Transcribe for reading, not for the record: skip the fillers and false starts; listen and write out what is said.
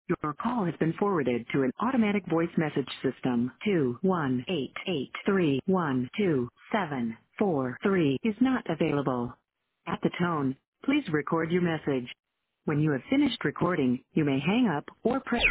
Your call has been forwarded to an automatic voice message system. 21883127743 is not available. At the tone, please record your message. When you have finished recording, you may hang up or press